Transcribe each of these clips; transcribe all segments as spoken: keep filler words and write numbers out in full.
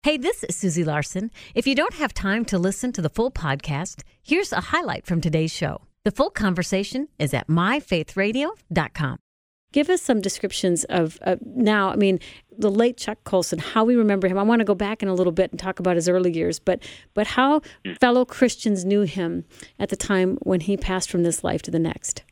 Hey, this is Susie Larson. If you don't have time to listen to the full podcast, here's a highlight from today's show. The full conversation is at my faith radio dot com. Give us some descriptions of uh, now, I mean, the late Chuck Colson, how we remember him. I want to go back in a little bit and talk about his early years, but but how fellow Christians knew him at the time when he passed from this life to the next.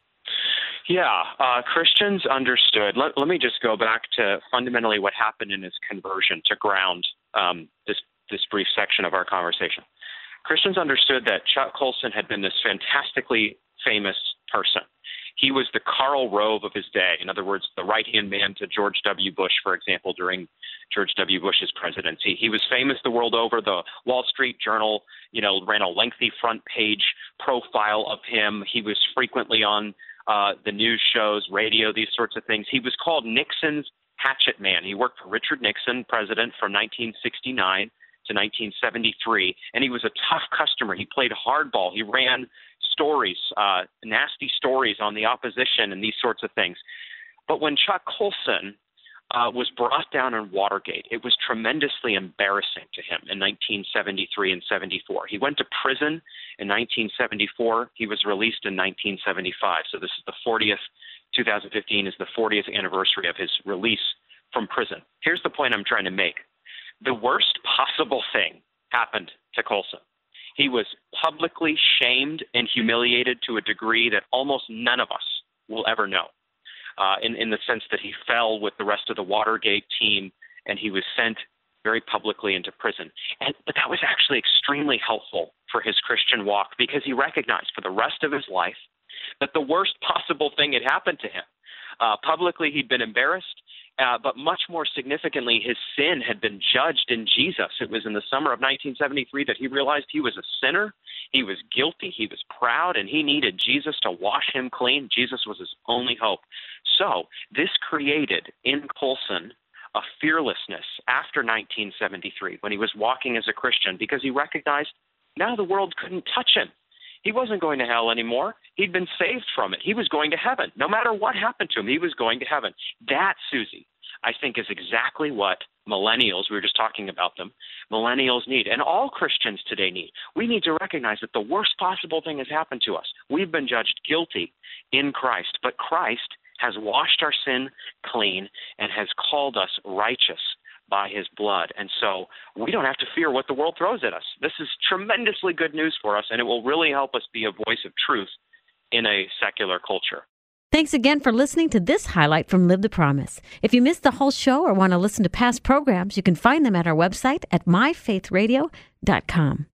Yeah, uh, Christians understood. Let, let me just go back to fundamentally what happened in his conversion to ground um, this this brief section of our conversation. Christians understood that Chuck Colson had been this fantastically famous person. He was the Karl Rove of his day. In other words, the right-hand man to George W. Bush, for example, during George W. Bush's presidency. He was famous the world over. The Wall Street Journal, you know, ran a lengthy front page profile of him. He was frequently on Uh, the news shows, radio, these sorts of things. He was called Nixon's hatchet man. He worked for Richard Nixon, president, from nineteen sixty-nine to nineteen seventy-three, and he was a tough customer. He played hardball. He ran stories, uh, nasty stories on the opposition and these sorts of things. But when Chuck Colson uh, was brought down in Watergate, it was tremendously embarrassing to him in nineteen seventy-three and seventy-four. He went to prison in nineteen seventy-four. He was released in nineteen seventy-five. So this is the fortieth, two thousand fifteen is the fortieth anniversary of his release from prison. Here's the point I'm trying to make. The worst possible thing happened to Colson. He was publicly shamed and humiliated to a degree that almost none of us will ever know. Uh, in, in the sense that he fell with the rest of the Watergate team and he was sent very publicly into prison. And, but that was actually extremely helpful for his Christian walk because he recognized for the rest of his life that the worst possible thing had happened to him. Uh, publicly, he'd been embarrassed, uh, but much more significantly, his sin had been judged in Jesus. It was in the summer of nineteen seventy-three that he realized he was a sinner. He was guilty. He was proud, and he needed Jesus to wash him clean. Jesus was his only hope. So this created in Colson a fearlessness after nineteen seventy-three when he was walking as a Christian because he recognized now the world couldn't touch him. He wasn't going to hell anymore. He'd been saved from it. He was going to heaven. No matter what happened to him, he was going to heaven. That, Susie, I think is exactly what millennials, we were just talking about them, millennials need, and all Christians today need. We need to recognize that the worst possible thing has happened to us. We've been judged guilty in Christ, but Christ has washed our sin clean and has called us righteous by his blood. And so we don't have to fear what the world throws at us. This is tremendously good news for us, and it will really help us be a voice of truth in a secular culture. Thanks again for listening to this highlight from Live the Promise. If you missed the whole show or want to listen to past programs, you can find them at our website at my faith radio dot com.